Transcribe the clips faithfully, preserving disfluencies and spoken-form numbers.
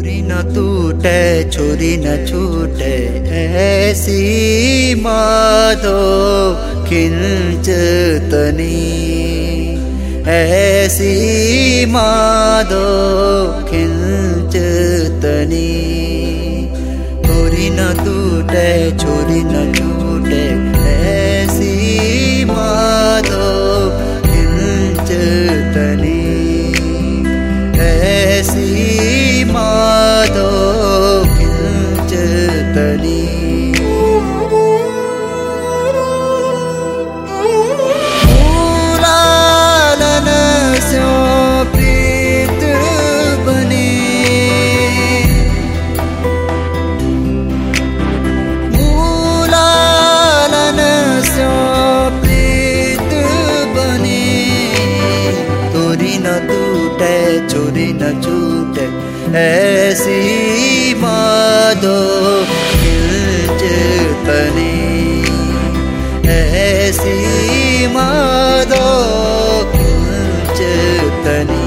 छोरी न टूटे छोरी न छूटे ऐसी माधो खिंचतनी, ऐसी माधो खिंचतनी। छोरी न टूटे छोरी न छूटे ऐसी माधो खिंचतनी, ऐसी माधो खिंचतनी। मूलालन स्यों प्रीत बनी, मूलालन स्यों प्रीत बनी। छोरी न टूटे छोरी न छूटे ऐसी माधो खिंचतनी, ऐसी माधो खिंचतनी,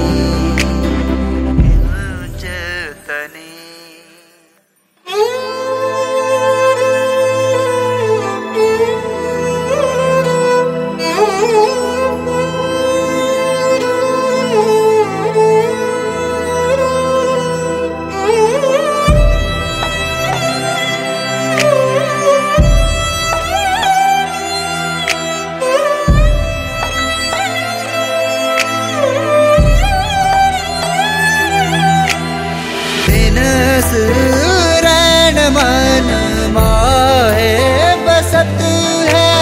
खिंचतनी। रैन मन माहे बसत है,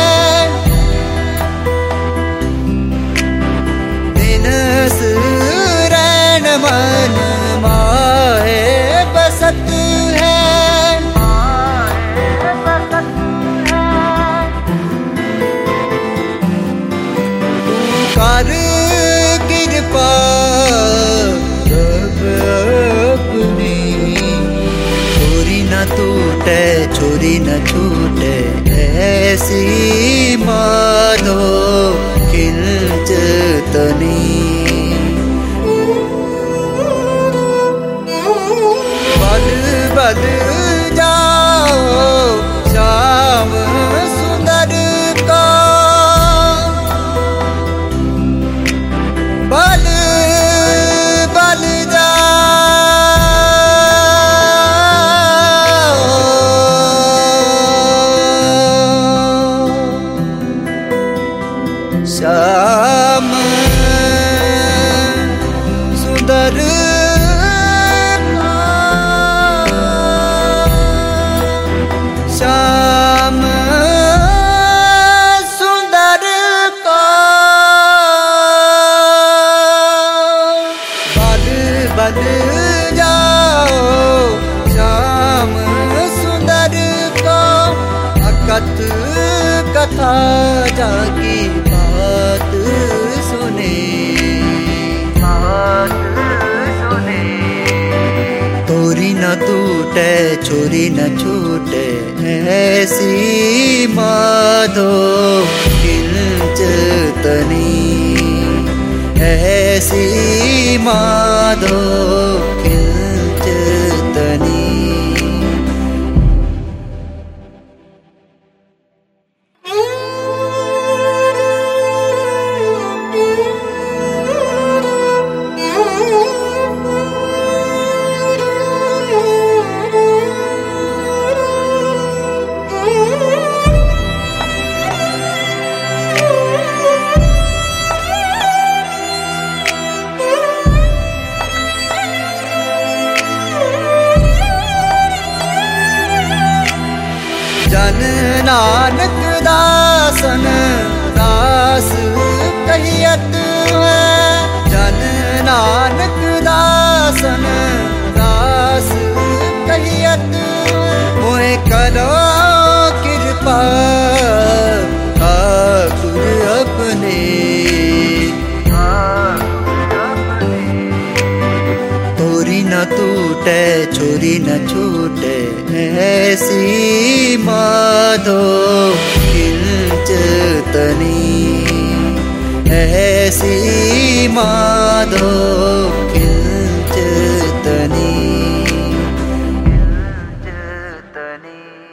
दिनस रैन मन माहे बसत है। तू कर कृपा सब अपनी, छोरी न टूटे छोरी न छूटे ऐसी माधो खिंचतनी। बल बल जाओ श्याम सुंदर का, बल बल श्याम सुंदर का, श्याम सुंदर का। बल बल जाओ श्याम सुंदर का, अकथ कथा जाकी बात सुने, बात सुने। छोरी न टूटे छोरी न छूटे ऐसी माधो खिंचतनी, ऐसी माधो खिंचतनी। जन नानक दासन दास कहियत है, जन नानक दासन दास कहियत। मोहे करो कृपा ठाकुर अपने, छोरी न टूटे छोरी न छूटे ऐसी माधो खिंचतनी, ऐसी माधो खिंचतनी। अपने।